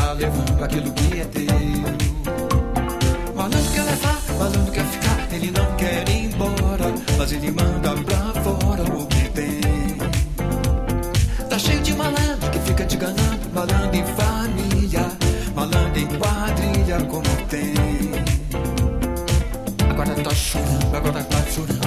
tá levando aquilo que é teu. Malandro quer levar, malandro quer ficar, ele não quer ir embora, mas ele manda pra fora o que tem. Tá cheio de malandro que fica te enganando, malandro em família, malandro em quadrilha como tem. Agora tá chorando, agora tá chorando.